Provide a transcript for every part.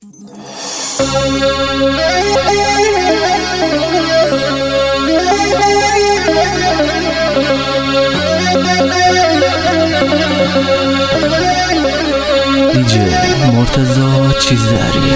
دیجی مرتضی چیزداری.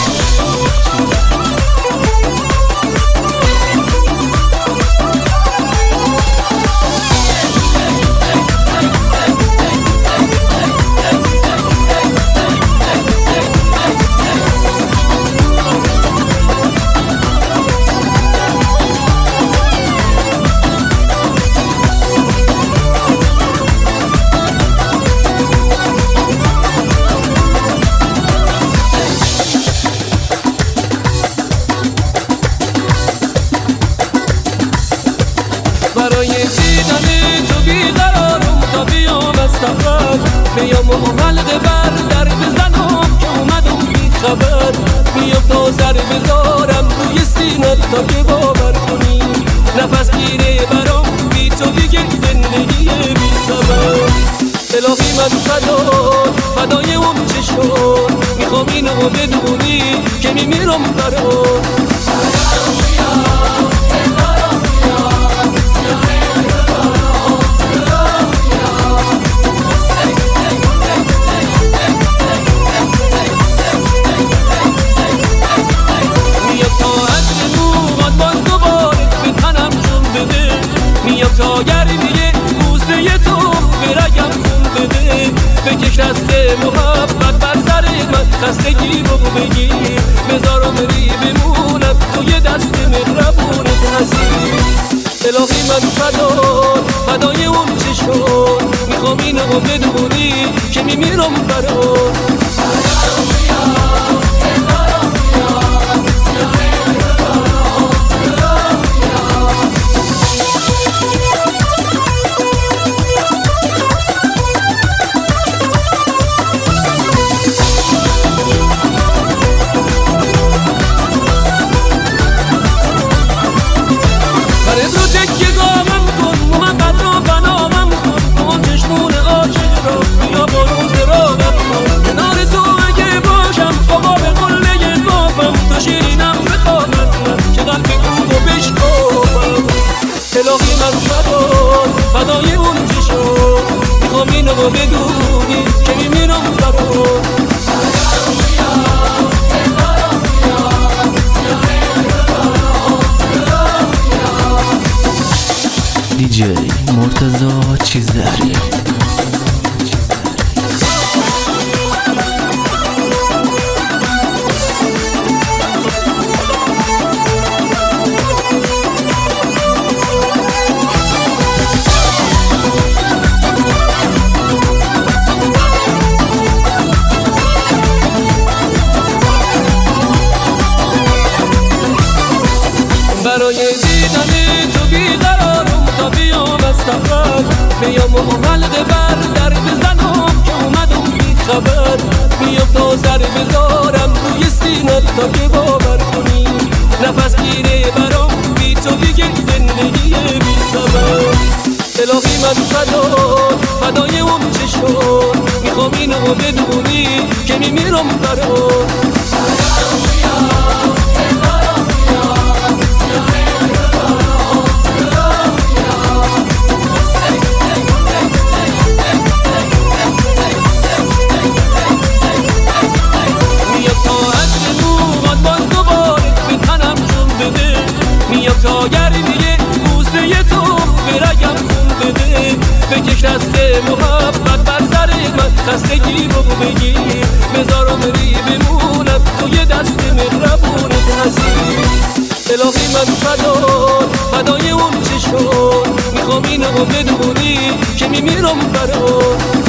برای دیدن تو بیقرارم تا بیام از سفر، بیام و حلقه بر در بزنم که اومدم بی خبر. بیام تا سر بذارم روی سینت تا که باور کنی، نفس گیره برام بی تو دیگه زندگی بی سبب. الهی من فدای اون چشم، میخوام اینو بدونی که میمیرم برام. تا گرمیه بوسه تو برگم خون بده، بکش دست محبت بر سر من، خستگی رو بگیر بذارم ری بمونم توی دست مهربونت هستی. الهی من فدای اون چشم، میخوام اینو بدونی که میمیرم برام. الهی من فدای اون چشم، میخوام اینو بدونی که میمیرم برام. دیجی مرتضی چیزداری. برای دیدن تو بیقرارم تا بیام از سفر، بیام و حلقه بر در بزنم که اومدم بی خبر. بیام تا سر بذارم روی سینت تا که باور کنی، نفس گیره برام بی تو دیگه زندگی بی سبب. الهی من فدای اون چشم، میخوام اینو بدونی که میمیرم برام. تا گرمیه بوسه تو برگم خون بده، بکش دست محبت بر سر من، خستگی رو بگیر بذارم ری بمونم توی دست مهربونت هستی. الهی من فدای اون چشم، میخوام اینو بدونی که میمیرم برام.